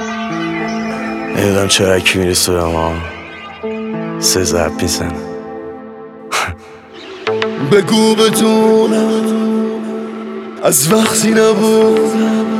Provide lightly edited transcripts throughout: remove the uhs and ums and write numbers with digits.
نمیدونم چرا کی میرسه به ما سه ضرب میزنه. بگو بدونم از وقتی نبود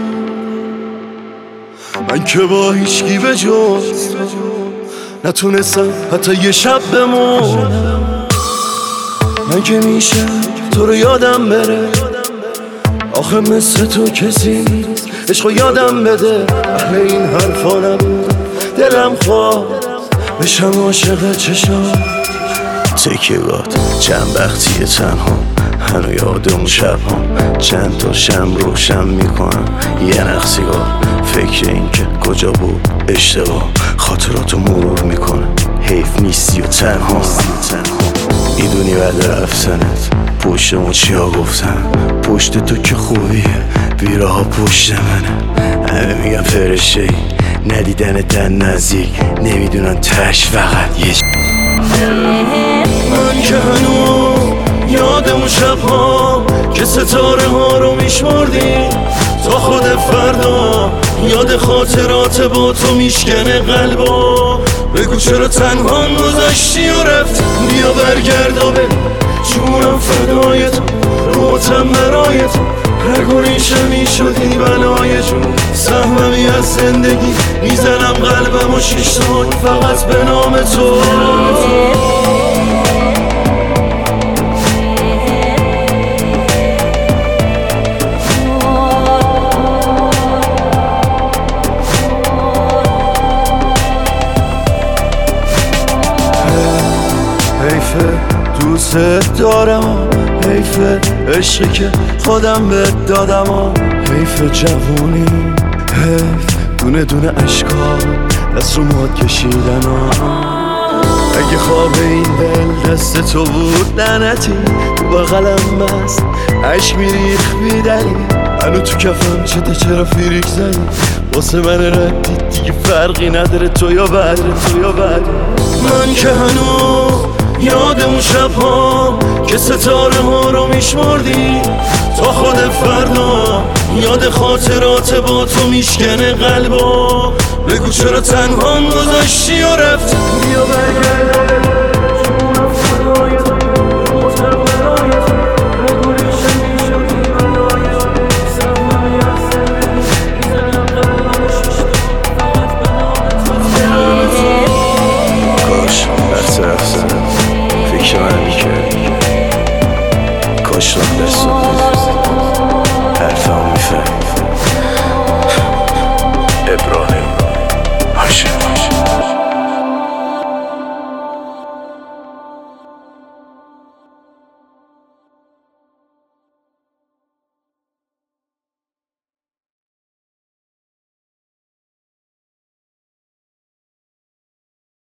من که با هیچکی به جز نتونستم حتی یه شب بمونم. من که میشه تو رو یادم بره، آخه مثل تو کسی نیست عشقو یادم بده. اهل این حرفا نبود دلم خواست بشم عاشق چشات. تکیه‌گات چند وقتیه تنها هنو یادم شبام چند تا شم روشن میکنم یه نخ سیگار. فکر این که کجا بود اشتباه خاطراتو مرور میکنم. حیف نیستی و تنها میدونی بعد رفتنت پشتمو چیا گفتن. پشت تو که خوبیه بیراه پشت منه. همه میگن فرشته ای ندیدنت در نزدیک نمیدونن تش فقط یه من که هنو یادم اون شبها که ستاره ها رو میشمردی تا خود فردا یاد خاطرات با تو میشکنه قلبا. بگو چرا تنها گذاشتی و رفت، بیا برگرد و به جونم فدای تو روتم برای تو. رگ و ریشه میشدی بلای جون سهممی از زندگی میزنم قلبم و شیشتاک فقط به نام تو. حیفه دوست دارم، حیفه عشقی که خودم بهت دادم، حیفه جوونی، حیف دونه دونه عشقا دست رو موهات کشیدن. اگه خواب این دل دست تو بود لعنتی تو بغلم بست عشق میریخ بیدلی. هنو تو کفم چرا فیریک زدی واسه من ردی دیگه فرقی نداره تو یا بعد تو یا بعد. من که هنو یاد اون شبها که ستاره ها رو میشمردی تا خود فردا یاد خاطرات با تو میشکنه قلبا. بگو چرا تنها گذاشتی و رفت، بیا برگرد جونم فدای تو روتم برای تو. بگو ریشه میشدی بلای تو سهممی از زندگی میزنم قلبم و شیشتو فقط به نام تو. کاش وقت رفتن فکر من میکردی، کاش راه دست رو میزد حرفم میفهم ابرا